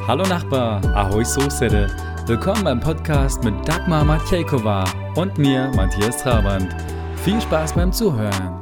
Hallo Nachbar, ahoj Sousede. Willkommen beim Podcast mit Dagmar Matejková und mir, Matthias Trabant. Viel Spaß beim Zuhören.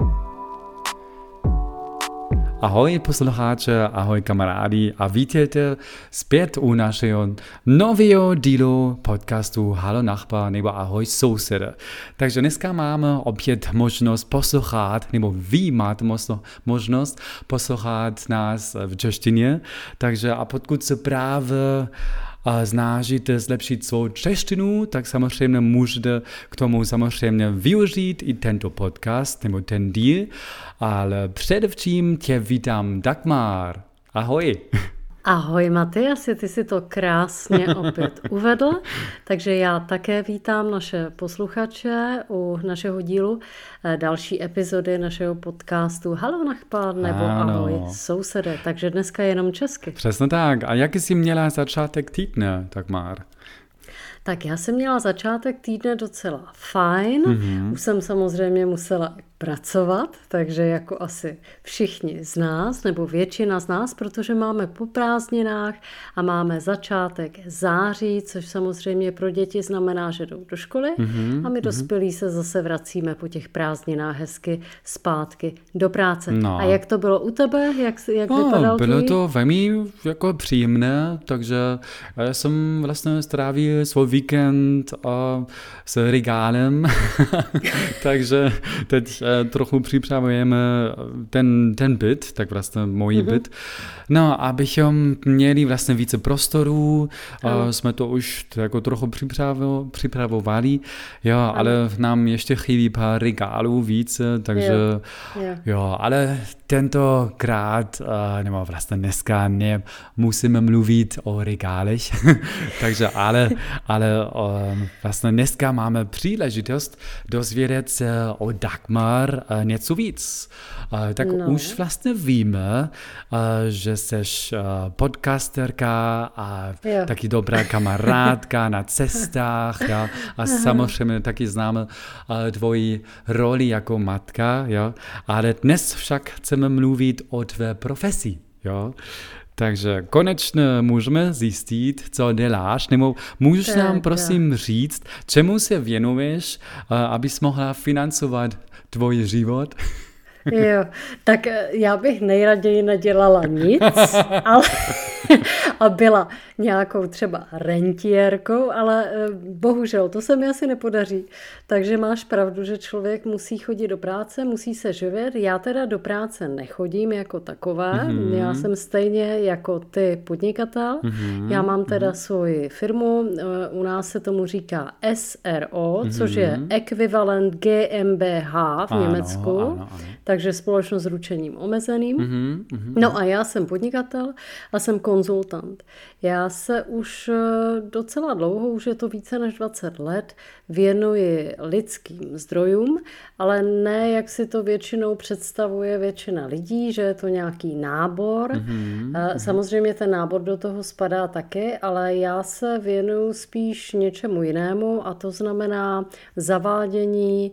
Ahoj posluchače, ahoj kamarádi a vítejte zpět u našeho nového dílu podcastu Hallo Nachbar nebo Ahoj Sousede. Takže dneska máme opět možnost poslouchat, nebo vy máte možnost poslouchat nás v češtině. Takže a pokud se právě snažíte zlepšit svou češtinu, tak samozřejmě můžete k tomu samozřejmě využít i tento podcast nebo ten díl, ale především tě vítám Dagmar. Ahoj. Ahoj Matyasi, ty si to krásně opět uvedl, takže já také vítám naše posluchače u našeho dílu další epizody našeho podcastu Hallo Nachbar nebo Ahoj Sousede, takže dneska jenom česky. Přesně tak. A jaký jsi měla začátek týdne, Dagmar? Tak já jsem měla začátek týdne docela fajn, už jsem samozřejmě musela pracovat, takže jako asi všichni z nás, nebo většina z nás, protože máme po prázdninách a máme začátek září, což samozřejmě pro děti znamená, že jdou do školy a my dospělí se zase vracíme po těch prázdninách hezky zpátky do práce. No. A jak to bylo u tebe? Jak vypadal bylo to velmi jako příjemné, takže já jsem vlastně strávil svůj víkend s regálem, takže teď trochu připravujeme ten byt, tak vlastně můj byt. No, abychom měli vlastně více prostoru, jsme to už jako trochu připravovali, jo, ale nám ještě chybí pár regálů více, takže jo, ale tentokrát, nebo vlastně dneska nemusíme mluvit o regálech, takže ale vlastně dneska máme příležitost dozvědět se o Dagmar něco víc. Tak už vlastně víme, že seš podcasterka a taky dobrá kamarádka na cestách, ja? A samozřejmě taky známe tvoji roli jako matka, ja? Ale dnes však chceme mluvit o tvé profesi. Ja? Takže konečně můžeme zjistit, co děláš, nebo můžeš nám prosím říct, čemu se věnuješ, abys mohla financovat tvůj život? Jo, tak já bych nejraději nedělala nic, ale a byla nějakou třeba rentiérkou, ale bohužel to se mi asi nepodaří. Takže máš pravdu, že člověk musí chodit do práce, musí se živit. Já teda do práce nechodím jako takové. Já jsem stejně jako ty podnikatel. Já mám teda svoji firmu, u nás se tomu říká SRO, což je ekvivalent GmbH v Německu. Ano. Takže společnost s ručením omezeným. No a já jsem podnikatel a jsem konzultant. Já se už docela dlouho, už je to více než 20 let, věnuji lidským zdrojům, ale ne, jak si to většinou představuje většina lidí, že je to nějaký nábor. Samozřejmě ten nábor do toho spadá taky, ale já se věnuju spíš něčemu jinému a to znamená zavádění,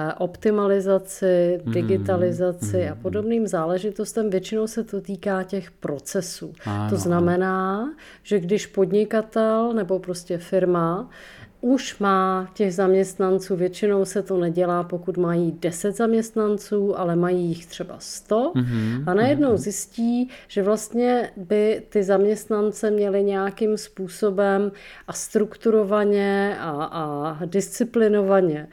optimalizaci, digitalizaci a podobným záležitostem. Většinou se to týká těch procesů. To znamená, že když podnikatel nebo prostě firma už má těch zaměstnanců, většinou se to nedělá, pokud mají 10 zaměstnanců, ale mají jich třeba 100 a najednou zjistí, že vlastně by ty zaměstnance měli nějakým způsobem a strukturovaně a disciplinovaně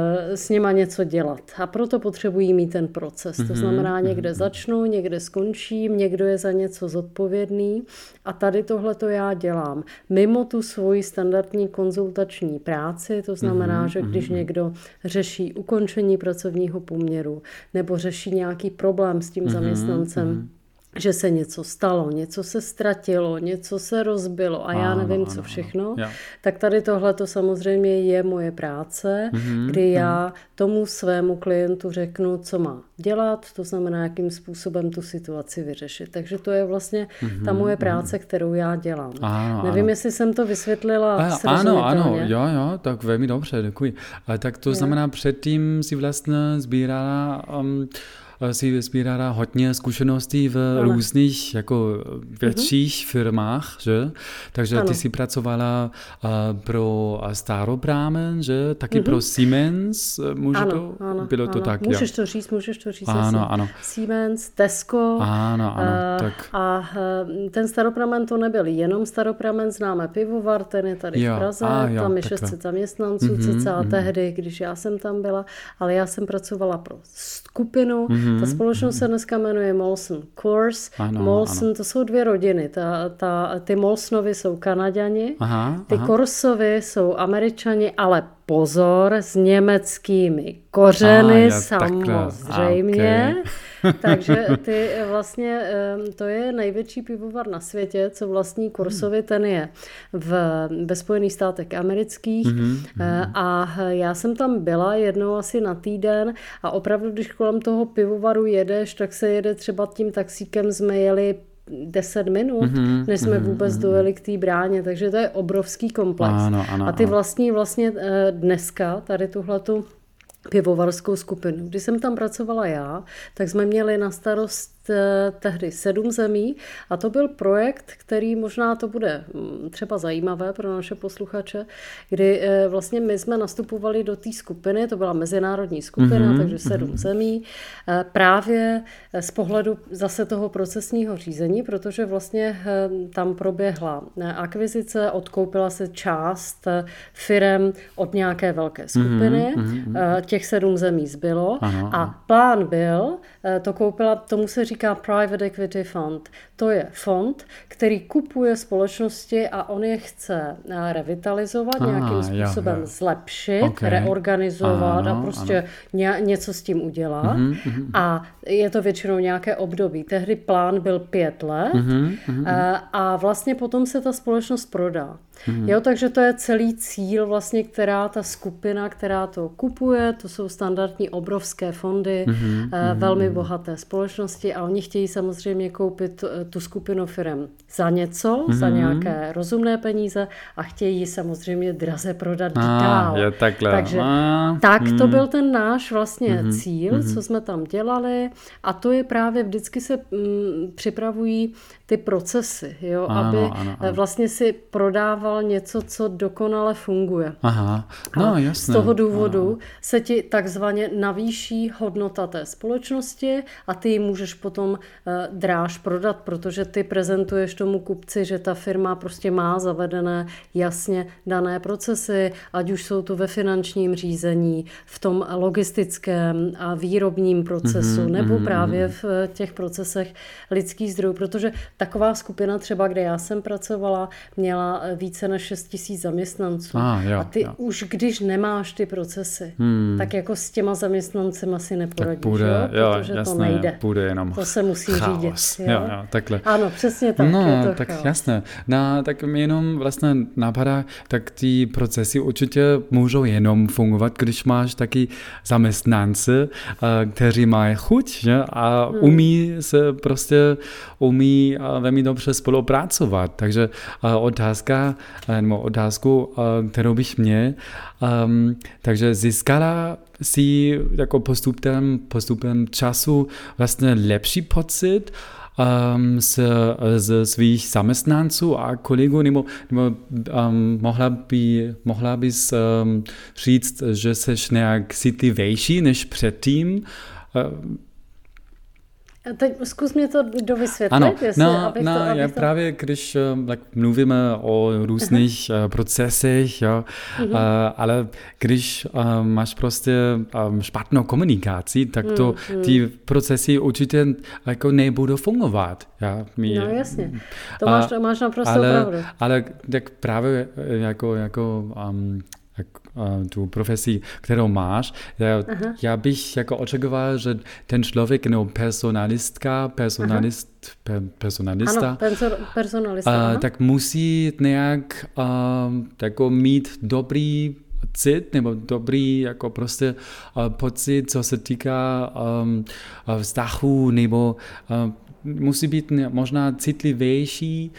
s nima něco dělat. A proto potřebují mít ten proces. To znamená, někde začnu, někde skončím, někdo je za něco zodpovědný a tady tohle to já dělám. Mimo tu svoji standardní konzultační práci, to znamená, že když někdo řeší ukončení pracovního poměru nebo řeší nějaký problém s tím zaměstnancem, že se něco stalo, něco se ztratilo, něco se rozbilo a já nevím, co všechno, tak tady tohle to samozřejmě je moje práce, kdy já tomu svému klientu řeknu, co má dělat, to znamená, jakým způsobem tu situaci vyřešit. Takže to je vlastně ta moje práce, kterou já dělám. Nevím, jestli jsem to vysvětlila srozumitelně. Jo, tak velmi dobře, děkuji. Tak to znamená, předtím si vlastně sbírala si sbírala hodně zkušeností v různých jako větších firmách, že? Takže ty si pracovala pro Staropramen, že? Taky pro Siemens, bylo to tak? Můžeš to říct. Ano. Siemens, Tesco. Ano, tak. A ten Staropramen to nebyl jenom Staropramen, známe pivovar, ten je tady v Praze, tam je 600 zaměstnanců, cca tehdy, když já jsem tam byla, ale já jsem pracovala pro skupinu. Ta společnost se dneska jmenuje Molson Coors. Molson, to jsou dvě rodiny. Ty Molsonovi jsou Kanaďani, ty Coorsovi jsou Američani, ale pozor, s německými kořeny samozřejmě. Takže ty vlastně, to je největší pivovar na světě, co vlastní Coorsovi, ten je ve Spojených státech amerických. A já jsem tam byla jednou asi na týden a opravdu, když kolem toho pivovaru jedeš, tak se jede třeba tím taxíkem, jsme jeli 10 minut, než jsme vůbec dojeli k té bráně, takže to je obrovský komplex. A ty vlastně dneska tady tuhletu pivovarskou skupinu. Když jsem tam pracovala já, tak jsme měli na starost tehdy 7 zemí a to byl projekt, který možná to bude třeba zajímavé pro naše posluchače, kdy vlastně my jsme nastupovali do té skupiny, to byla mezinárodní skupina, takže 7 zemí, právě z pohledu zase toho procesního řízení, protože vlastně tam proběhla akvizice, odkoupila se část firem od nějaké velké skupiny, těch 7 zemí zbylo a plán byl, to koupila, tomu se říká Private Equity Fund. To je fond, který kupuje společnosti a on je chce revitalizovat, nějakým způsobem zlepšit, reorganizovat a prostě něco s tím udělat. A je to většinou nějaké období. Tehdy plán byl 5 let a vlastně potom se ta společnost prodá. Jo, takže to je celý cíl, vlastně, která ta skupina, která to kupuje, to jsou standardní obrovské fondy, velmi bohaté společnosti a oni chtějí samozřejmě koupit tu skupinu firem za něco, za nějaké rozumné peníze a chtějí samozřejmě draze prodat dál. Takže tak to byl ten náš vlastně cíl, co jsme tam dělali a to je právě vždycky se připravují ty procesy, jo, aby vlastně si prodával něco, co dokonale funguje. Jasné. Z toho důvodu se ti takzvaně navýší hodnota té společnosti a ty ji můžeš potom dráž prodat, protože ty prezentuješ tomu kupci, že ta firma prostě má zavedené jasně dané procesy, ať už jsou to ve finančním řízení, v tom logistickém a výrobním procesu, nebo právě v těch procesech lidských zdrojů, protože taková skupina třeba, kde já jsem pracovala, měla více než 6 000 zaměstnanců. A ty už když nemáš ty procesy, tak jako s těma zaměstnancem asi neporadíš, protože to nejde. Bude jenom to se musí řídit. Jo, takhle. Ano, přesně tak. No, je to tak chaos. Jasné. Tak mi jenom vlastně napadá, tak ty procesy určitě můžou jenom fungovat, když máš taky zaměstnance, kteří mají chuť, že? A umí velmi dobře spolupracovat. Takže otázku, kterou bych měl, takže získala si jako postupem času vlastně lepší pocit z svých zaměstnanců a kolegů, nebo mohla bys říct, že seš nějak citlivější než předtím? Teď zkus mě to dovysvětlit. Právě když mluvíme o různých procesech, ale když máš prostě špatnou komunikaci, tak to ty procesy určitě jako nebudou fungovat. Jasně, to máš naprosto pravdu. Ale tak právě jako tu profesi, kterou máš, já bych jako očekával, že ten člověk nebo personalista, tak musí nějak jako mít dobrý cit nebo dobrý jako prostě pocit, co se týká vztahu nebo musí být možná citlivější,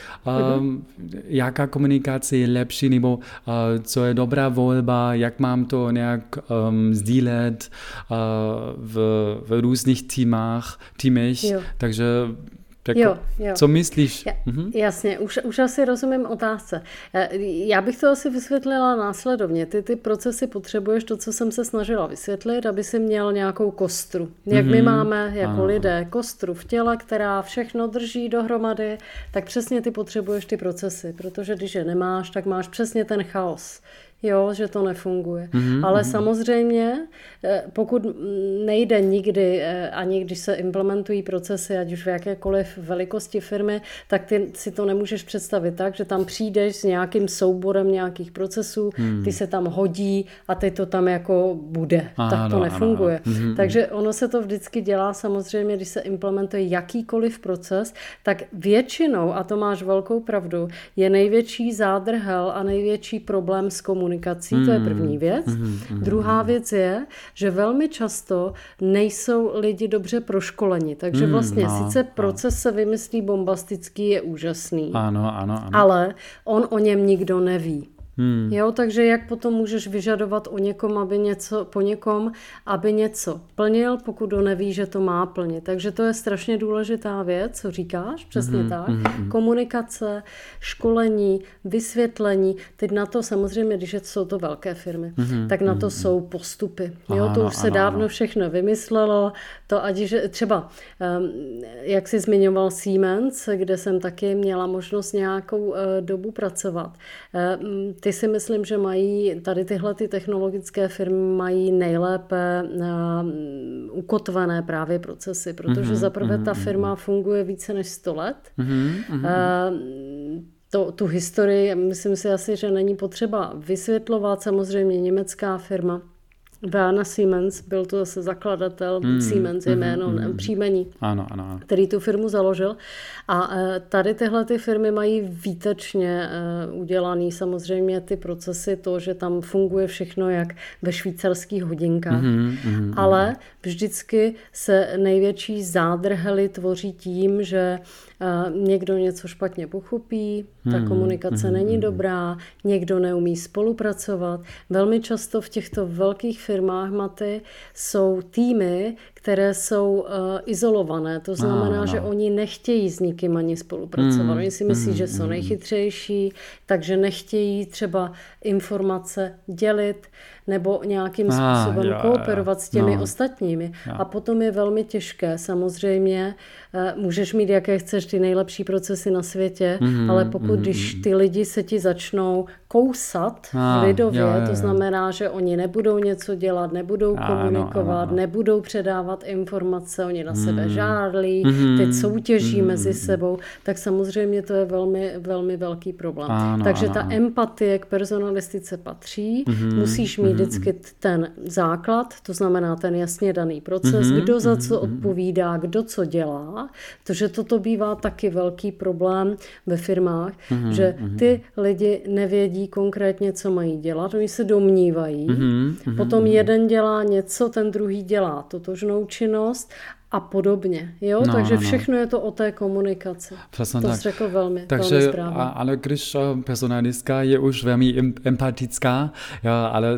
jaká komunikace je lepší, nebo co je dobrá volba, jak mám to nějak sdílet v různých týmech. Takže Jo. co myslíš? Jasně, už asi rozumím otázce. Já bych to asi vysvětlila následovně. Ty procesy potřebuješ, to, co jsem se snažila vysvětlit, aby si měl nějakou kostru. Jak my máme jako lidé kostru v těle, která všechno drží dohromady, tak přesně ty potřebuješ ty procesy, protože když je nemáš, tak máš přesně ten chaos. Jo, že to nefunguje. Ale samozřejmě, pokud nejde nikdy, ani když se implementují procesy, ať už v jakékoliv velikosti firmy, tak ty si to nemůžeš představit tak, že tam přijdeš s nějakým souborem nějakých procesů, ty se tam hodí a teď to tam jako bude. Tak to nefunguje. Takže ono se to vždycky dělá samozřejmě, když se implementuje jakýkoliv proces, tak většinou, a to máš velkou pravdu, je největší zádrhel a největší problém s komunikací. To je první věc. Druhá věc je, že velmi často nejsou lidi dobře proškoleni. Takže vlastně sice proces se vymyslí bombastický, je úžasný. Ano. Ale on o něm nikdo neví. Jo, takže jak potom můžeš vyžadovat po někom, aby něco plnil, pokud on neví, že to má plnit. Takže to je strašně důležitá věc, co říkáš, přesně tak. Komunikace, školení, vysvětlení. Teď na to samozřejmě, když jsou to velké firmy, tak na to jsou postupy. Jo, to už se dávno všechno vymyslelo. To ať, že třeba, jak jsi zmiňoval Siemens, kde jsem taky měla možnost nějakou dobu pracovat. Ty si myslím, že mají tady tyhle ty technologické firmy mají nejlépe ukotvené právě procesy, protože zaprvé ta firma funguje více než 100 let. Tu historii, myslím si asi, že není potřeba vysvětlovat. Samozřejmě německá firma Werner Siemens, byl to zase zakladatel, Siemens je jméno, příjmení, který tu firmu založil. A tady tyhle ty firmy mají výtečně udělaný samozřejmě ty procesy, to, že tam funguje všechno jak ve švýcarských hodinkách. Ale vždycky se největší zádrhely tvoří tím, že někdo něco špatně pochopí, ta komunikace není dobrá, někdo neumí spolupracovat. Velmi často v těchto velkých firmách, Maty, jsou týmy, které jsou izolované. To znamená, že oni nechtějí s nikým ani spolupracovat. Oni si myslí, že jsou nejchytřejší, takže nechtějí třeba informace dělit nebo nějakým způsobem kooperovat s těmi ostatními. A potom je velmi těžké. Samozřejmě můžeš mít, jaké chceš, ty nejlepší procesy na světě, ale pokud když ty lidi se ti začnou kousat lidově, to znamená, že oni nebudou něco dělat, nebudou komunikovat, nebudou předávat informace, oni na sebe žárlí, teď soutěží mezi sebou, tak samozřejmě to je velmi, velmi velký problém. Takže ta empatie k personalistice patří, musíš mít vždycky ten základ, to znamená ten jasně daný proces, kdo za co odpovídá, kdo co dělá, protože toto bývá taky velký problém ve firmách, že ty lidi nevědí konkrétně, co mají dělat, oni se domnívají, potom jeden dělá něco, ten druhý dělá totožnou činnost a podobně. Jo? Takže všechno je to o té komunikaci. Přesně to tak. jsi řekl velmi správně. Ale když personalistka je už velmi empatická, ale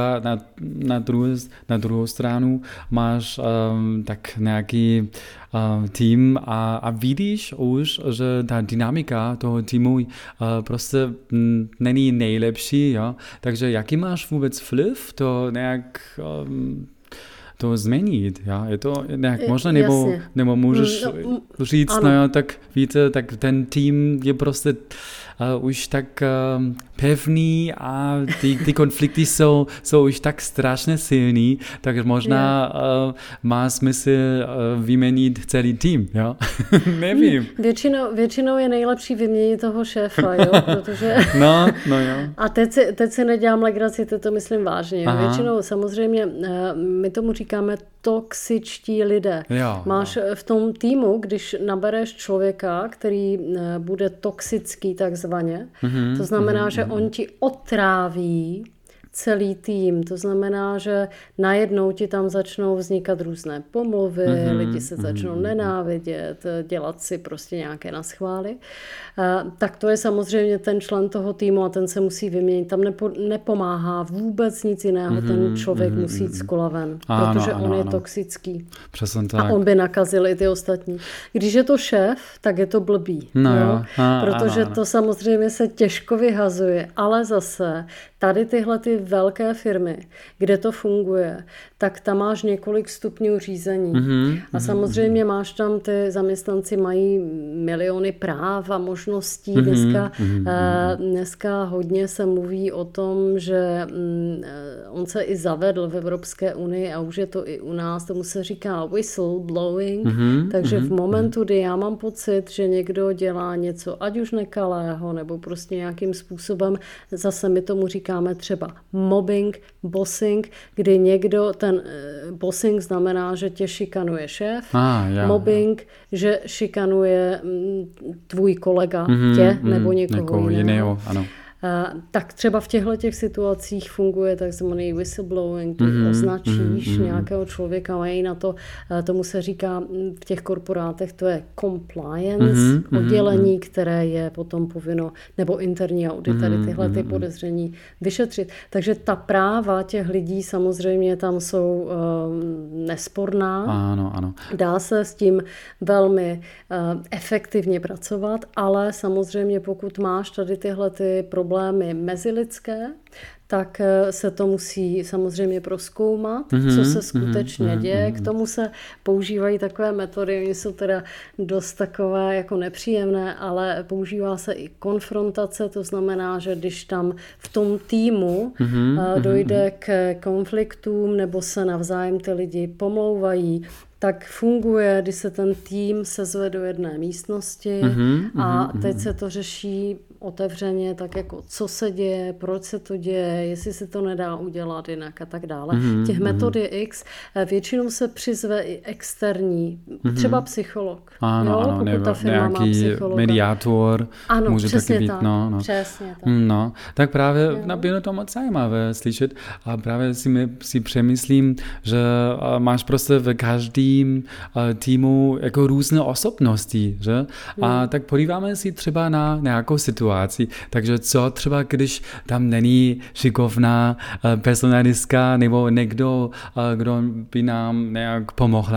na druhou stranu máš tak nějaký tým a vidíš už, že ta dynamika toho týmu prostě není nejlepší. Jo? Takže jaký máš vůbec vliv to nějak to změnit, ja? Je to nějak možné, nebo můžeš říct, tak víte, tak ten tým je prostě už tak pevný a ty konflikty jsou už tak strašně silný, takže možná má smysl vyměnit celý tým, jo? Nevím. Většinou je nejlepší vyměnit toho šéfa, jo? Protože... No jo. A teď si nedělám legraci, teď to myslím vážně. Většinou samozřejmě, my tomu říkáme toxičtí lidé. Máš v tom týmu, když nabereš člověka, který bude toxický takzvaně, to znamená, že on ti otráví celý tým. To znamená, že najednou ti tam začnou vznikat různé pomluvy, lidi se začnou nenávidět, dělat si prostě nějaké naschvály. Tak to je samozřejmě ten člen toho týmu a ten se musí vyměnit. Tam nepomáhá vůbec nic jiného. Ten člověk musí jít z kola ven, protože on je toxický. Přesně tak. A on by nakazil i ty ostatní. Když je to šéf, tak je to blbý. Protože to samozřejmě se těžko vyhazuje. Ale zase tady tyhle ty velké firmy, kde to funguje, tak tam máš několik stupňů řízení. A samozřejmě máš tam, ty zaměstnanci mají miliony práv a možností. Dneska hodně se mluví o tom, že on se i zavedl v Evropské unii a už je to i u nás, tomu se říká whistleblowing. Takže v momentu, kdy já mám pocit, že někdo dělá něco, ať už nekalého, nebo prostě nějakým způsobem, zase my tomu říkáme třeba mobbing, bossing, kdy někdo, ten bossing znamená, že tě šikanuje šéf, mobbing, že šikanuje tvůj kolega tě nebo někoho jiného. Ano. Tak třeba v těchto situacích funguje takzvaný whistleblowing, kdy označíš nějakého člověka, mají na to, tomu se říká v těch korporátech, to je compliance, oddělení, které je potom povinno, nebo interní audit, tady tyhle ty podezření vyšetřit. Takže ta práva těch lidí samozřejmě tam jsou nesporná. Ano. Dá se s tím velmi efektivně pracovat, ale samozřejmě pokud máš tady tyhle ty problémy mezilidské, tak se to musí samozřejmě prozkoumat, co se skutečně děje. K tomu se používají takové metody, oni jsou teda dost takové jako nepříjemné, ale používá se i konfrontace, to znamená, že když tam v tom týmu dojde k konfliktům nebo se navzájem ty lidi pomlouvají, tak funguje, když se ten tým sezve do jedné místnosti a teď se to řeší otevřeně, tak jako co se děje, proč se to děje, jestli se to nedá udělat jinak a tak dále. Těch metod je X. Většinou se přizve i externí, třeba psycholog. Ano, nebo ta firma nějaký mediátor. Ano, může přesně taky být. Tak. Přesně tak. Tak právě bylo to moc zajímavé slyšet a právě si přemyslím, že máš prostě v každém týmu jako různé osobnosti, že? A tak podíváme si třeba na nějakou situaci. Takže co třeba, když tam není šikovná personalistka nebo někdo, kdo by nám nějak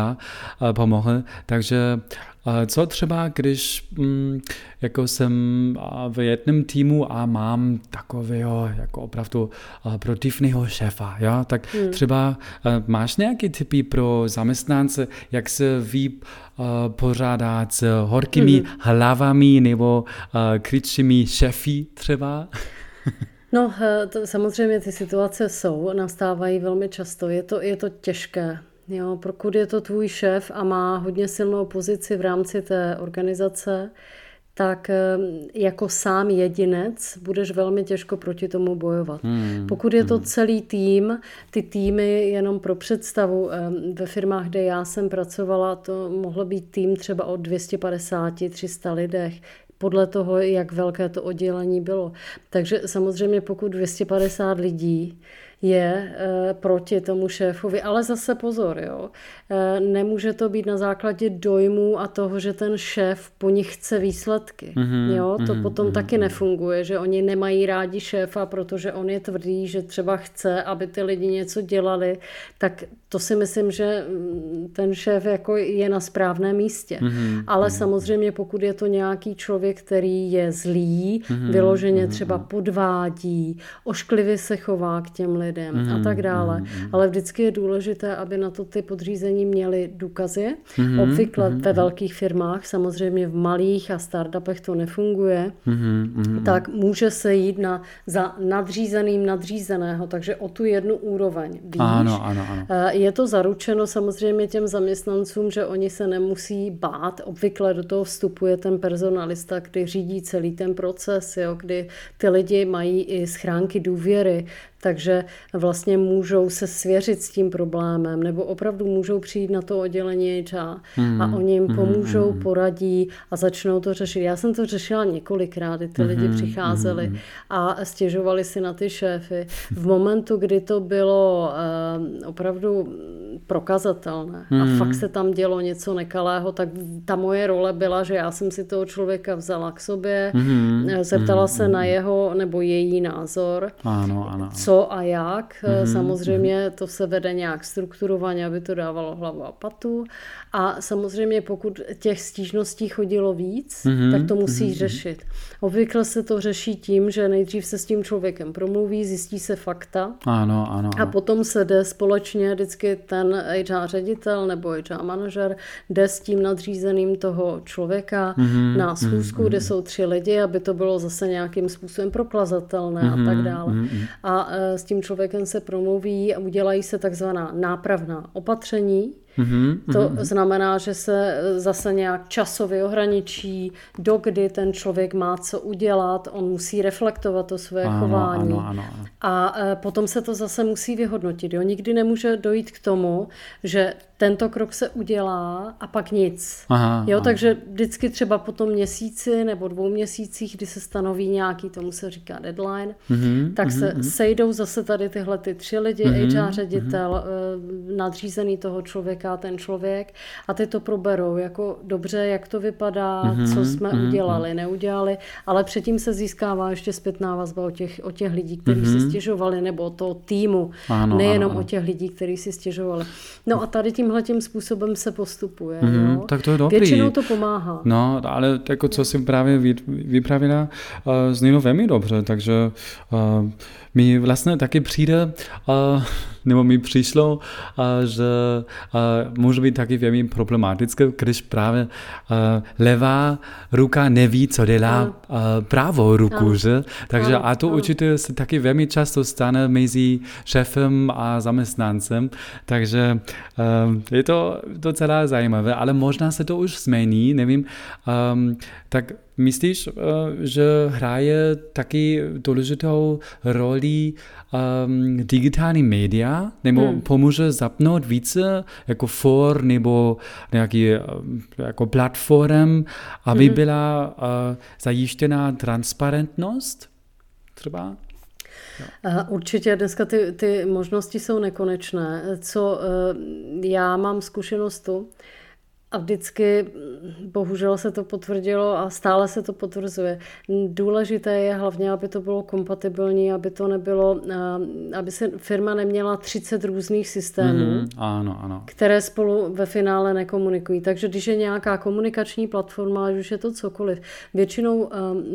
pomohl. Takže co třeba, když jako jsem v jednom týmu a mám takového jako opravdu protivného šéfa, ja? Tak třeba máš nějaké tipy pro zaměstnance, jak se ví pořádat s horkými hlavami nebo křičími šéfy třeba? No, samozřejmě ty situace nastávají velmi často. Je to těžké. Jo, pokud je to tvůj šéf a má hodně silnou pozici v rámci té organizace, tak jako sám jedinec budeš velmi těžko proti tomu bojovat. Pokud je to celý tým, ty týmy jenom pro představu, ve firmách, kde já jsem pracovala, to mohlo být tým třeba od 250-300 lidech, podle toho, jak velké to oddělení bylo. Takže samozřejmě pokud 250 lidí je proti tomu šéfovi. Ale zase pozor, jo. Nemůže to být na základě dojmů a toho, že ten šéf po nich chce výsledky. Jo. To potom taky nefunguje, že oni nemají rádi šéfa, protože on je tvrdý, že třeba chce, aby ty lidi něco dělali, tak to si myslím, že ten šéf jako je na správném místě. Ale samozřejmě pokud je to nějaký člověk, který je zlý, vyloženě třeba podvádí, ošklivě se chová k těm lidem a tak dále. Ale vždycky je důležité, aby na to ty podřízení měli důkazy. Obvykle ve velkých firmách, samozřejmě v malých a startupech to nefunguje, tak může se jít za nadřízeným nadřízeného, takže o tu jednu úroveň. Víš? Ano. Je to zaručeno samozřejmě těm zaměstnancům, že oni se nemusí bát. Obvykle do toho vstupuje ten personalista, který řídí celý ten proces, jo, kdy ty lidi mají i schránky důvěry. Takže vlastně můžou se svěřit s tím problémem, nebo opravdu můžou přijít na to oddělení HR a oni jim pomůžou, poradí a začnou to řešit. Já jsem to řešila několikrát, kdy ty lidi přicházeli a stěžovali si na ty šéfy. V momentu, kdy to bylo opravdu prokazatelné a fakt se tam dělo něco nekalého, tak ta moje role byla, že já jsem si toho člověka vzala k sobě, zeptala se na jeho nebo její názor, ano. co a jak. Samozřejmě to se vede nějak strukturovaně, aby to dávalo hlavu a patu. A samozřejmě pokud těch stížností chodilo víc, tak to musí řešit. Obvykle se to řeší tím, že nejdřív se s tím člověkem promluví, zjistí se fakta. Ano. A potom se jde společně, vždycky ten HR ředitel nebo HR manažer jde s tím nadřízeným toho člověka na schůzku, kde jsou 3 lidi, aby to bylo zase nějakým způsobem prokazatelné a tak dále. A s tím člověkem se promluví a udělají se takzvaná nápravná opatření. To znamená, že se zase nějak časově ohraničí, dokdy ten člověk má co udělat, on musí reflektovat to své chování. Ano. A potom se to zase musí vyhodnotit. Jo? Nikdy nemůže dojít k tomu, že tento krok se udělá a pak nic. Takže vždycky třeba po tom měsíci nebo 2 měsících, kdy se stanoví nějaký, tomu se říká deadline, tak se sejdou zase tady tyhle 3 lidi, HR ředitel, nadřízený toho člověka, ten člověk, a ty to proberou jako dobře, jak to vypadá, co jsme udělali, neudělali, ale předtím se získává ještě zpětná vazba o těch lidí, kteří si stěžovali, nebo o toho týmu, nejenom o těch lidí, kteří si stěžovali. No a tady tímhletím způsobem se postupuje. Jo? Tak to je dobrý. Většinou to pomáhá. No, ale jako co si právě vypravila, znělo velmi dobře, takže mi vlastně taky přijde, nebo mi přišlo, že může být taky velmi problematické, když právě levá ruka neví, co dělá pravou ruku, že? Takže a to určitě se taky velmi často stane mezi šéfem a zaměstnancem, takže je to docela zajímavé, ale možná se to už změní, nevím, tak myslíš, že hraje taky důležitou roli digitální média, nebo pomůže zapnout více jako for nebo nějaký jako platform, aby byla zajištěná transparentnost třeba? Určitě dneska ty možnosti jsou nekonečné. Co já mám zkušenost tu, a vždycky, bohužel se to potvrdilo a stále se to potvrzuje. Důležité je hlavně, aby to bylo kompatibilní, aby to nebylo, aby se firma neměla 30 různých systémů, ano. které spolu ve finále nekomunikují. Takže když je nějaká komunikační platforma, ať už je to cokoliv, většinou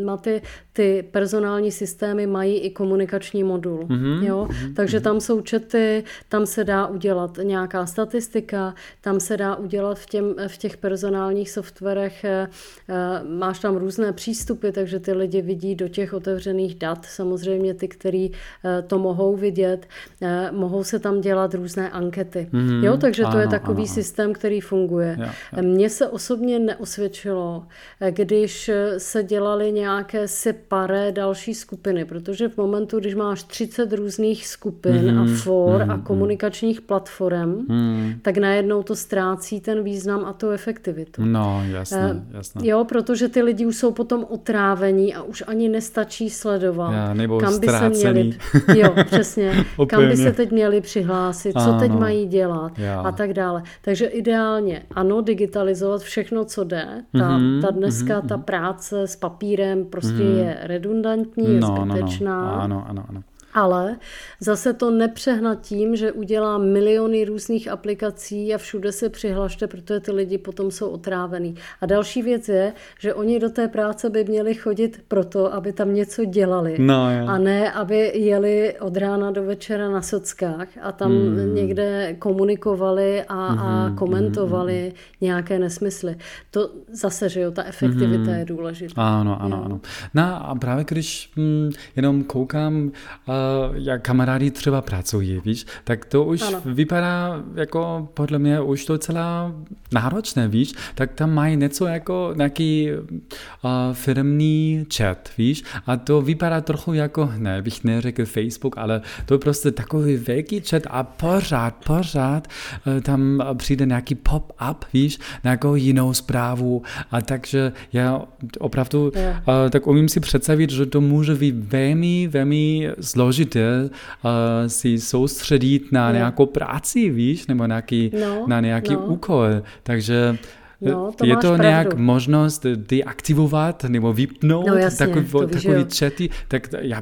ty personální systémy mají i komunikační modul. Jo? Takže tam jsou chaty, tam se dá udělat nějaká statistika, tam se dá udělat v těch personálních softwarech, máš tam různé přístupy, takže ty lidi vidí do těch otevřených dat, samozřejmě ty, kteří to mohou vidět, mohou se tam dělat různé ankety. Jo, takže to je takový systém, který funguje. Mně se osobně neosvědčilo, když se dělaly nějaké separé další skupiny, protože v momentu, když máš 30 různých skupin a for a komunikačních platform, tak najednou to ztrácí ten význam a tu efektivitu. No, jasně. Jo, protože ty lidi už jsou potom otrávení a už ani nestačí sledovat, nebo kam by ztrácený. se měli, jo, přesně, kam by se teď měli přihlásit, co teď mají dělat a tak dále. Takže ideálně, ano, digitalizovat všechno, co jde. Ta dneska ta práce s papírem prostě je redundantní, je zbytečná. Ano. Ale zase to nepřehnat tím, že udělá miliony různých aplikací a všude se přihlašte, protože ty lidi potom jsou otrávený. A další věc je, že oni do té práce by měli chodit proto, aby tam něco dělali. A ne, aby jeli od rána do večera na sockách a tam někde komunikovali a komentovali nějaké nesmysly. To zase, že jo, ta efektivita je důležitá. Ano. No a právě když jenom koukám jak kamarádi třeba pracují, víš, tak to už vypadá jako podle mě už docela náročné, víš, tak tam mají něco jako nějaký firmní chat, víš, a to vypadá trochu jako, ne, bych neřekl Facebook, ale to je prostě takový velký chat a pořád tam přijde nějaký pop-up, víš, nějakou jinou zprávu a takže já opravdu tak umím si představit, že to může být velmi složité si soustředit na nějakou práci, víš, nebo na nějaký úkol, takže je to nějak možnost deaktivovat nebo vypnout takový chaty, tak já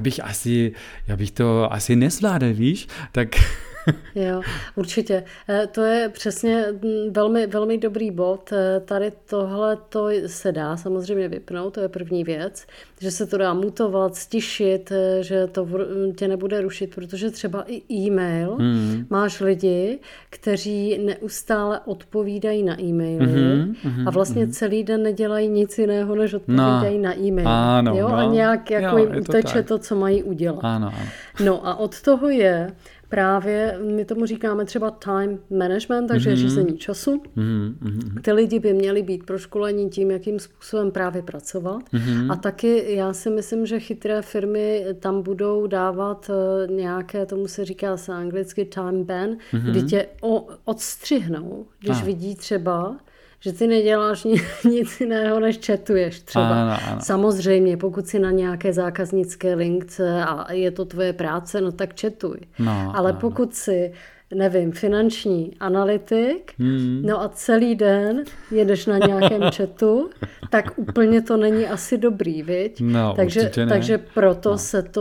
bych to asi nezvládl, víš, tak... Jo, určitě. To je přesně velmi, velmi dobrý bod. Tady tohle to se dá samozřejmě vypnout, to je první věc, že se to dá mutovat, stišit, že to tě nebude rušit, protože třeba i e-mail, máš lidi, kteří neustále odpovídají na e-maily a vlastně celý den nedělají nic jiného, než odpovídají na e-mail. Ano, a nějak jako jim uteče to, co mají udělat. Ano. No a od toho je právě, my tomu říkáme třeba time management, takže řízení času. Ty lidi by měli být proškolení tím, jakým způsobem právě pracovat. A taky já si myslím, že chytré firmy tam budou dávat nějaké, tomu se říká se anglicky time ban, kdy tě odstřihnou, když vidí třeba, že ty neděláš nic jiného, než chatuješ třeba. Ano. Samozřejmě, pokud si na nějaké zákaznické linkce a je to tvoje práce, no tak chatuj. Ale pokud si, nevím, finanční analytik, no a celý den jedeš na nějakém chatu, tak úplně to není asi dobrý, viď? No, takže proto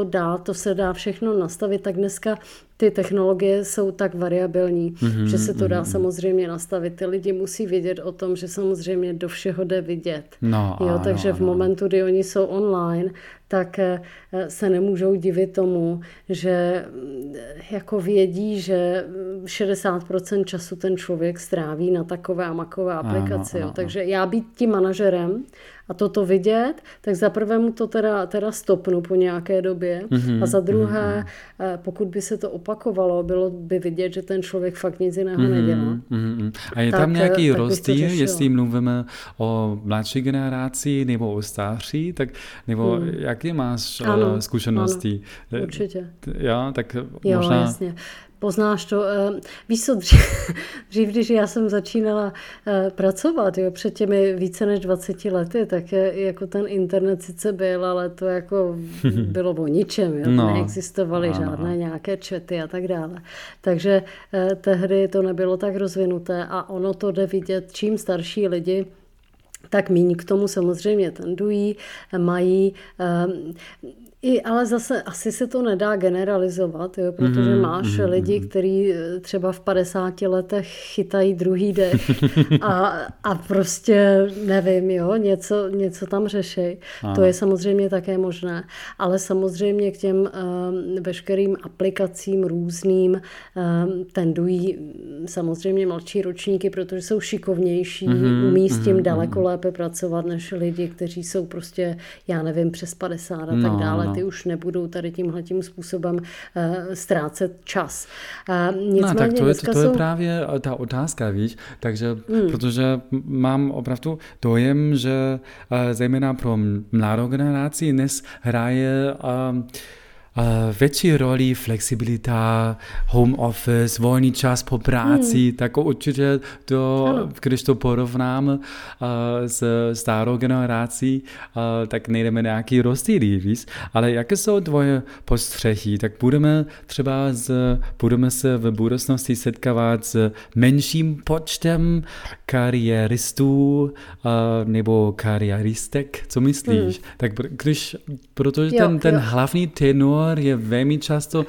se dá všechno nastavit, tak dneska ty technologie jsou tak variabilní, že se to dá samozřejmě nastavit. Ty lidi musí vědět o tom, že samozřejmě do všeho jde vidět. Takže v momentu, kdy oni jsou online, tak se nemůžou divit tomu, že jako vědí, že 60% času ten člověk stráví na takové a makové aplikaci. Takže já být tím manažerem a toto vidět, tak za prvé mu to teda stopnu po nějaké době a za druhé, pokud by se to opakovalo, bylo by vidět, že ten člověk fakt nic jiného nedělá. A je tam nějaký rozdíl, jestli mluvíme o mladší generaci nebo o starší, tak nebo jaké máš zkušenosti? Ano, určitě. Jo, tak možná... Jo, jasně. Poznáš to. Víš co, dřív, když já jsem začínala pracovat, před těmi více než 20 lety, tak jako ten internet sice byl, ale to jako bylo o ničem. Neexistovaly žádné nějaké chaty a tak dále. Takže tehdy to nebylo tak rozvinuté a ono to jde vidět, čím starší lidi, tak míň k tomu samozřejmě tendují, mají... ale zase asi se to nedá generalizovat, protože máš lidi, kteří třeba v 50 letech chytají druhý dech a prostě nevím, něco tam řeší. To je samozřejmě také možné. Ale samozřejmě k těm veškerým aplikacím různým tendují samozřejmě mladší ročníky, protože jsou šikovnější, umí s tím daleko lépe pracovat než lidi, kteří jsou prostě, já nevím, přes 50 a tak dále. Ty už nebudou tady tímhletím způsobem ztrácet čas. Tak to je právě ta otázka, víš? Takže, protože mám opravdu dojem, že zejména pro mladou generaci dnes hraje větší roli flexibilita, home office, volný čas po práci, tak určitě když to porovnám s starou generací, tak nejdeme nějaký rozdíly, víš? Ale jaké jsou tvoje postřehy? Tak budeme se v budoucnosti setkávat s menším počtem kariéristů nebo kariéristek, co myslíš? Tak protože ten hlavní tenor je velmi často,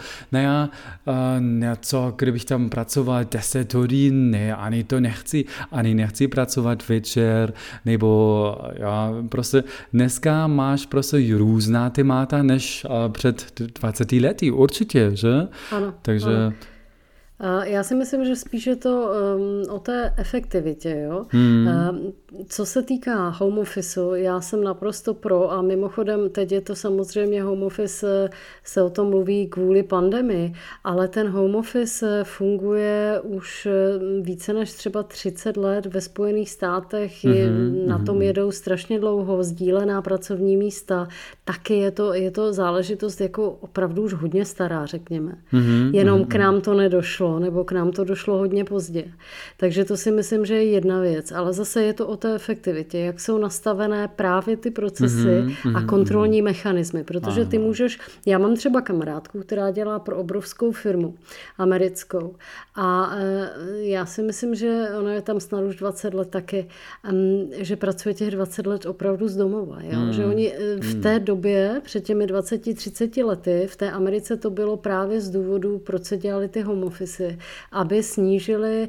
kdybych tam pracoval 10 hodin, ani nechci pracovat večer, nebo prostě dneska máš prostě různá témata než před 20 lety, určitě, že? Ano. Takže... Ano. Já si myslím, že spíš je to o té efektivitě. Jo? Co se týká home officeu, já jsem naprosto pro a mimochodem teď je to samozřejmě home office, se o tom mluví kvůli pandemii, ale ten home office funguje už více než třeba 30 let ve Spojených státech, na tom jedou strašně dlouho, sdílená pracovní místa, taky je to záležitost jako opravdu už hodně stará, řekněme. Jenom k nám to nedošlo, nebo k nám to došlo hodně pozdě. Takže to si myslím, že je jedna věc, ale zase je to o té efektivitě, jak jsou nastavené právě ty procesy a kontrolní mechanismy, protože ty můžeš, já mám třeba kamarádku, která dělá pro obrovskou firmu americkou a já si myslím, že ona je tam snad už 20 let taky, že pracuje těch 20 let opravdu z domova, jo? Že oni v té době, před těmi 20-30 lety, v té Americe to bylo právě z důvodu, proč se dělali ty home office, aby snížili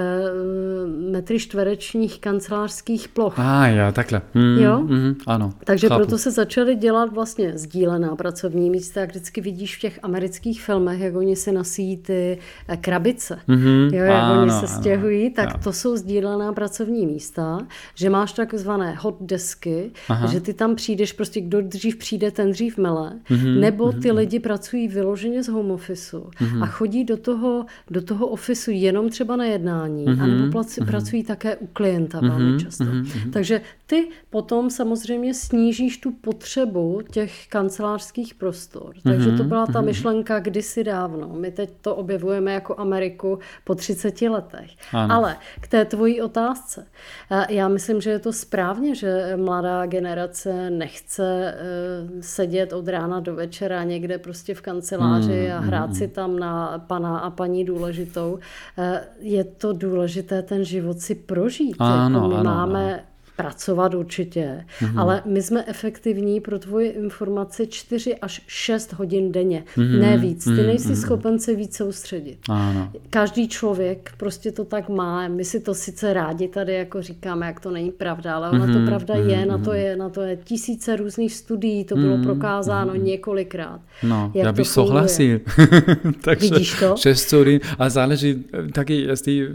metry čtverečních kancelářských ploch. Jo, takhle. Jo? Ano. Takže chápu. proto se začaly dělat vlastně sdílená pracovní místa. Jak vždycky vidíš v těch amerických filmech, jak oni si nosí ty krabice, jo, jak oni se stěhují, tak to jsou sdílená pracovní místa, že máš takzvané hot desky, že ty tam přijdeš, prostě kdo dřív přijde, ten dřív mele, nebo ty lidi pracují vyloženě z home officeu a chodí do toho officeu jenom třeba na jednání, anebo pracují také u klienta velmi často. Takže ty potom samozřejmě snížíš tu potřebu těch kancelářských prostor. Takže to byla ta myšlenka kdysi dávno. My teď to objevujeme jako Ameriku po 30 letech. Ano. Ale k té tvojí otázce. Já myslím, že je to správně, že mladá generace nechce sedět od rána do večera někde prostě v kanceláři a hrát si tam na pana a paní důležitou. Je to důležité ten život si prožít. Ano, my ano, máme pracovat určitě, ale my jsme efektivní, pro tvoji informaci, 4 až 6 hodin denně, ne víc. Ty nejsi schopen se víc soustředit. Ano. Každý člověk prostě to tak má. My si to sice rádi tady jako říkáme, jak to není pravda, ale ona to pravda je, na to je tisíce různých studií, to bylo prokázáno několikrát. No, já bych souhlasil. Takže vidíš to? 6 hodin a záleží taky, jestli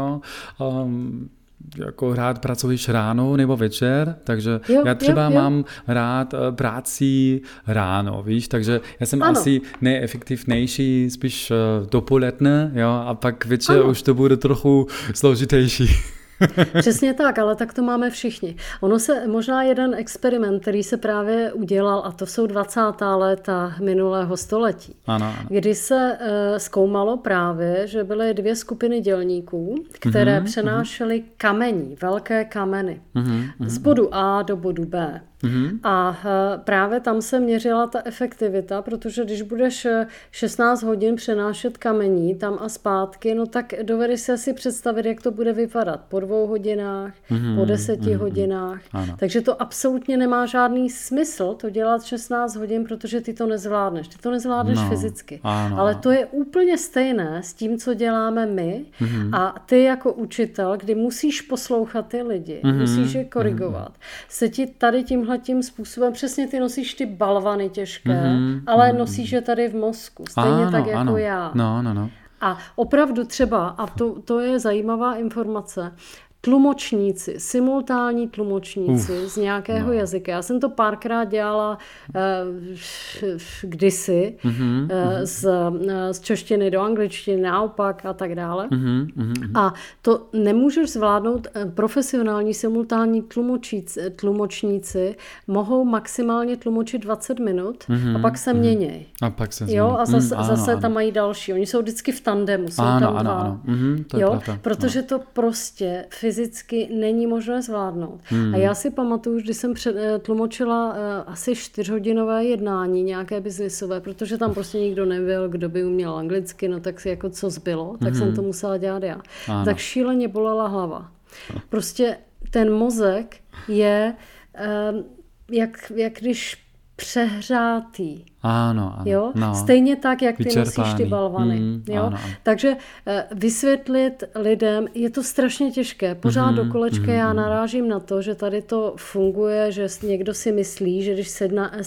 jako rád pracuješ ráno nebo večer, takže já třeba mám rád práci ráno, víš, takže já jsem asi neefektivnější spíš dopoledne, jo, a pak večer už to bude trochu složitější. Přesně tak, ale tak to máme všichni. Ono se možná jeden experiment, který se právě udělal, a to jsou 20. léta minulého století, ano. kdy se zkoumalo právě, že byly 2 skupiny dělníků, které přenášely kamení, velké kameny z bodu A do bodu B. A právě tam se měřila ta efektivita, protože když budeš 16 hodin přenášet kamení tam a zpátky, no tak dovedeš si asi představit, jak to bude vypadat po 2 hodinách, po 10 hodinách. Ano. Takže to absolutně nemá žádný smysl to dělat 16 hodin, protože ty to nezvládneš. Ty to nezvládneš fyzicky. Ano. Ale to je úplně stejné s tím, co děláme my a ty jako učitel, kdy musíš poslouchat ty lidi, musíš je korigovat. Se ti tady tímhle tím způsobem, přesně ty nosíš ty balvany těžké, ale nosíš je tady v mozku, stejně tak jako já. No. A opravdu třeba, a to je zajímavá informace, tlumočníci, simultánní tlumočníci z nějakého jazyka. Já jsem to párkrát dělala kdysi z češtiny do angličtiny, naopak a tak dále. A to nemůžeš zvládnout. Profesionální simultánní tlumočníci mohou maximálně tlumočit 20 minut a pak se měněj. A pak se změní. A zase tam mají další. Oni jsou vždycky v tandemu. Jsou tam dva. Ano. To je pravda. Protože to prostě fyzicky není možné zvládnout. A já si pamatuju, když jsem tlumočila asi 4hodinové jednání, nějaké biznisové, protože tam prostě nikdo nebyl, kdo by uměl anglicky, no tak si jako co zbylo, tak jsem to musela dělat já. Ano. Tak šíleně bolela hlava. Prostě ten mozek je jak když přehrátý. Ano. Jo? No. Stejně tak, jak ty Vyčerpáný. nosíš ty balvany. Jo? Ano. Takže vysvětlit lidem, je to strašně těžké. Pořád do kolečka já narážím na to, že tady to funguje, že někdo si myslí, že když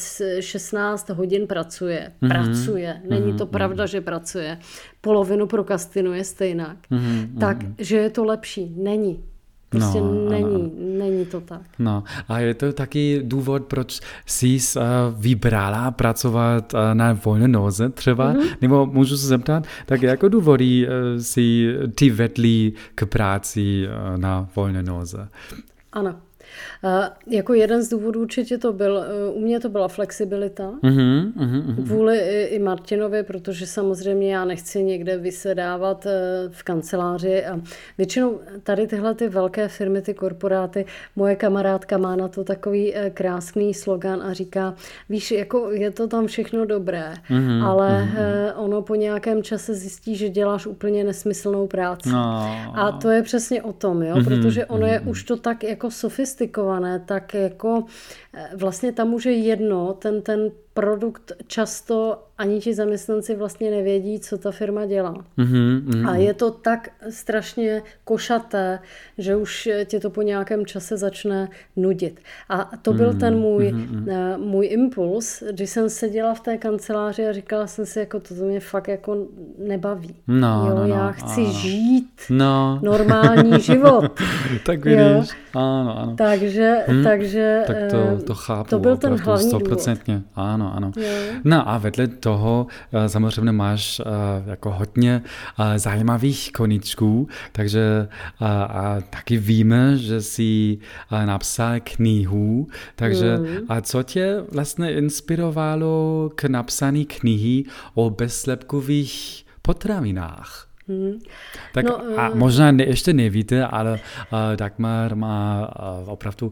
16 hodin pracuje. Není to pravda, že pracuje. Polovinu prokastinuje stejnak. Tak, že je to lepší. Není. Prostě není to tak. No, a je to taky důvod, proč jsi vybrala pracovat na volné noze třeba? Nebo můžu se zeptat, tak jako důvody si ty vedli k práci na volné noze? Ano. Jako jeden z důvodů určitě to byl, u mě to byla flexibilita, vůli i Martinovi, protože samozřejmě já nechci někde vysedávat v kanceláři a většinou tady tyhle ty velké firmy, ty korporáty, moje kamarádka má na to takový krásný slogan a říká, víš, jako je to tam všechno dobré, ale ono po nějakém čase zjistí, že děláš úplně nesmyslnou práci. A to je přesně o tom, jo? Protože ono je už to tak jako sofistikované, tak jako vlastně tam už je jedno, ten produkt často ani ti zaměstnanci vlastně nevědí, co ta firma dělá. A je to tak strašně košaté, že už tě to po nějakém čase začne nudit. A to byl ten můj impuls, když jsem seděla v té kanceláři a říkala jsem si, jako to mě fakt jako nebaví. Já chci žít normální život. Tak vidíš, ano. Takže tak to chápu. To byl ten hlavní 100%. Ano. No a vedle toho samozřejmě máš jako hodně zajímavých koníčků, takže a taky víme, že jsi napsal knihu, takže a co tě vlastně inspirovalo k napsání knihy o bezlepkových potravinách? Tak a možná ještě nevíte, ale Dagmar má opravdu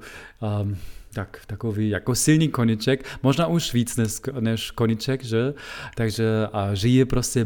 takový jako silný koníček, možná už víc než koníček, že? Takže žije prostě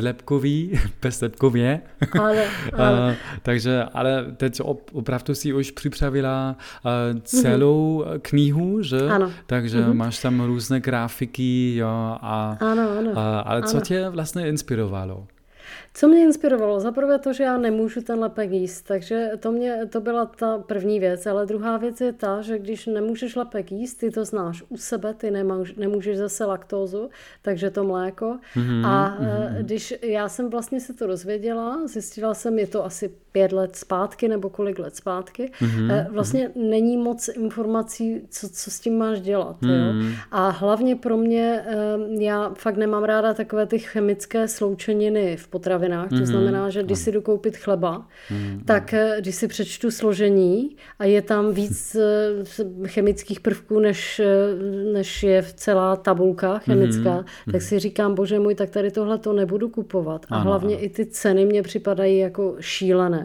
bezlepkově. Ale. Takže, ale teď opravdu si už připravila celou knihu, že? Ano. Takže máš tam různé grafiky, jo? Ano. Ale co tě vlastně inspirovalo? Co mě inspirovalo? Zaprvé to, že já nemůžu ten lepek jíst, takže to byla ta první věc, ale druhá věc je ta, že když nemůžeš lepek jíst, ty to znáš u sebe, ty nemůžeš zase laktózu, takže to mléko. Když já jsem vlastně se to dozvěděla, zjistila jsem, je to asi 5 let zpátky nebo kolik let zpátky, vlastně není moc informací, co s tím máš dělat. Jo? A hlavně pro mě, já fakt nemám ráda takové ty chemické sloučeniny v potravinách, to znamená, že když si jdu koupit chleba, tak když si přečtu složení a je tam víc chemických prvků, než je v celá tabulka chemická, tak si říkám, bože můj, tak tady tohle to nebudu kupovat. A hlavně i ty ceny mě připadají jako šílené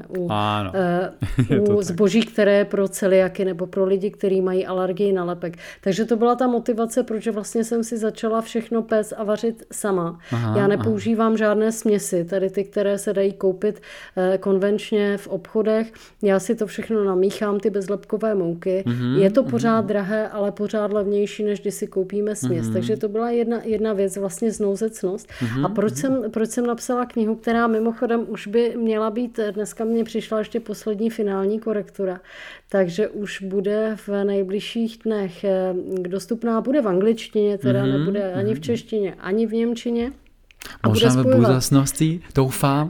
u zboží, které je pro celiaky nebo pro lidi, kteří mají alergii na lepek. Takže to byla ta motivace, proč vlastně jsem si začala všechno péct a vařit sama. Já nepoužívám žádné směsi, tady ty, které se dají koupit konvenčně v obchodech. Já si to všechno namíchám, ty bezlepkové mouky. Je to pořád drahé, ale pořád levnější, než když si koupíme směs. Takže to byla jedna věc, vlastně znouzecnost. A proč jsem napsala knihu, která mimochodem už by měla být, dneska mě přišla ještě poslední finální korektura, takže už bude v nejbližších dnech dostupná, bude v angličtině, teda nebude ani v češtině, ani v němčině. Možná v budoucnosti, doufám.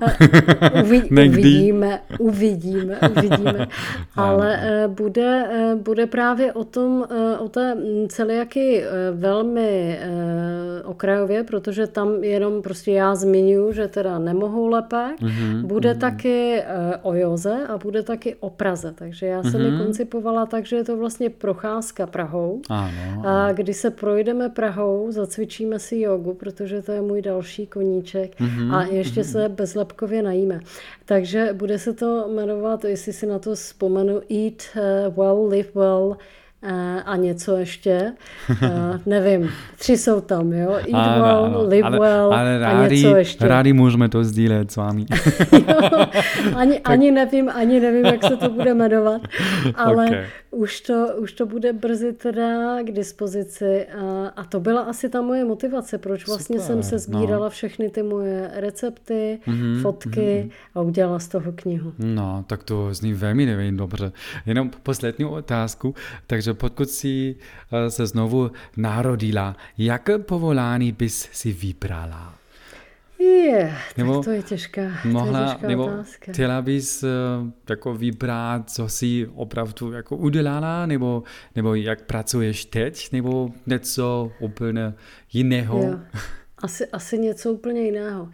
Uvidíme. Ale bude právě o té celiaky velmi okrajově, protože tam jenom prostě já zmiňuji, že teda nemohou lepek. Bude taky o józe a bude taky o Praze. Takže já jsem ji koncipovala tak, že je to vlastně procházka Prahou. A když se projdeme Prahou, zacvičíme si jogu, protože to je můj další koníček a ještě se bezlepkově najíme. Takže bude se to jmenovat, jestli si na to vzpomenu, Eat Well, Live Well, a něco ještě, nevím, 3 jsou tam, jo, eat well, live well ale a něco ještě. Rádi můžeme to sdílet s vámi. Jo, ani nevím, jak se to bude jmenovat, ale už to bude brzy teda k dispozici a to byla asi ta moje motivace, proč vlastně jsem se sbírala všechny ty moje recepty, fotky a udělala z toho knihu. No, tak to zní velmi dobře. Jenom poslední otázku, takže pokud si se znovu narodila, jaké povolání bys si vybrala? Tak to je těžká otázka. Chtěla bys jako vybrat, co jsi opravdu jako udělala, nebo jak pracuješ teď, nebo něco úplně jiného? Jo. Asi něco úplně jiného.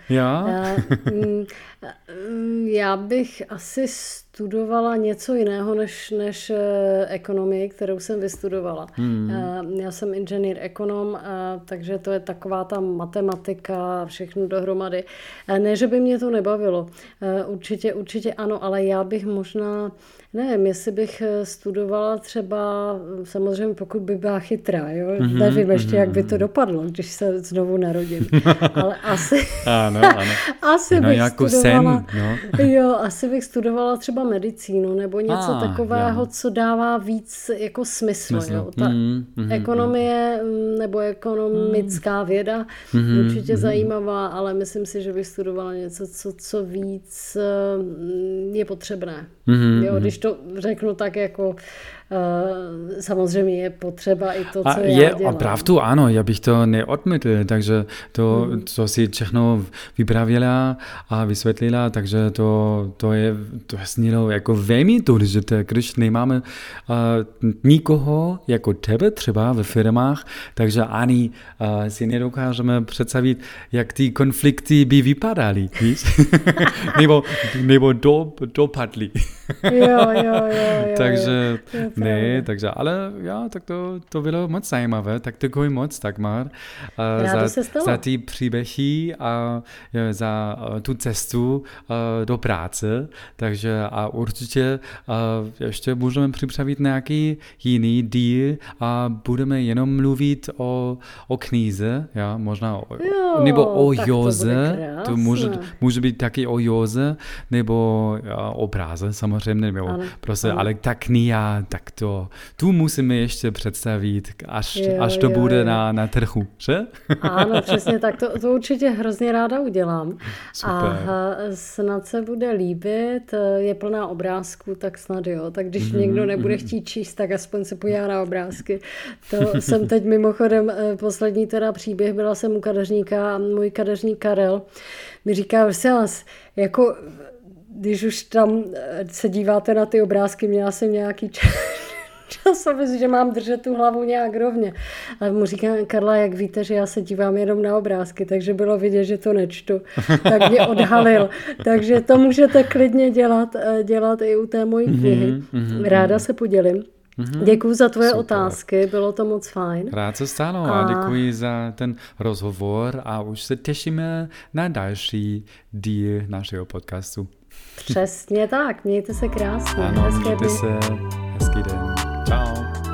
Já bych asi studovala něco jiného než ekonomii, kterou jsem vystudovala. Já jsem inženýr ekonom, takže to je taková ta matematika, všechno dohromady. Ne, že by mě to nebavilo. Určitě ano, ale já bych možná, nevím, jestli bych studovala třeba, samozřejmě pokud by byla chytrá, jo? Nevím ještě, jak by to dopadlo, když se znovu narodím. Ale ano. asi bych jako studovala, sen, jo, asi bych studovala třeba medicínu nebo něco takového, co dává víc jako smysl. Jo? Ta ekonomie nebo ekonomická věda určitě zajímavá, ale myslím si, že bych studovala něco, co víc je potřebné. Jo, když to řeknu tak jako samozřejmě je potřeba i to, co já dělám. Opravdu ano, já bych to neodmítl, takže to, co si všechno vypravila a vysvětlila, takže to snělo jako velmi důležité, když nemáme nikoho jako tebe třeba ve firmách, takže ani si nedokážeme představit, jak ty konflikty by vypadaly, víš? nebo dopadly. Jo. Takže ale tak to bylo moc zajímavé, tak děkuji moc, Dagmar, za ty příběhy a za tu cestu do práce, takže a určitě ještě můžeme připravit nějaký jiný díl a budeme jenom mluvit o knize, možná nebo o józe, to může být taky o józe, nebo o práze samozřejmě, nebo prostě, ale ta kniha, tak tu musíme ještě představit, až to bude na trhu, že? Ano, přesně tak, to určitě hrozně ráda udělám. Super. A snad se bude líbit, je plná obrázků, tak snad jo, tak když někdo nebude chtít číst, tak aspoň se podívá na obrázky. To jsem teď mimochodem, poslední teda příběh, byla jsem u kadeřníka a můj kadeřník Karel mi říká, jako když už tam se díváte na ty obrázky, měla jsem nějaký časopis, že mám držet tu hlavu nějak rovně. Ale mu říkám, Karla, jak víte, že já se dívám jenom na obrázky, takže bylo vidět, že to nečtu. Tak mě odhalil. Takže to můžete klidně dělat i u té mojí knihy. Ráda se podělím. Děkuji za tvoje otázky, bylo to moc fajn. Rád se stalo a děkuji za ten rozhovor a už se těšíme na další díl našeho podcastu. Přesně tak, mějte se krásně. Ano, mějte se, hezký den. Čau.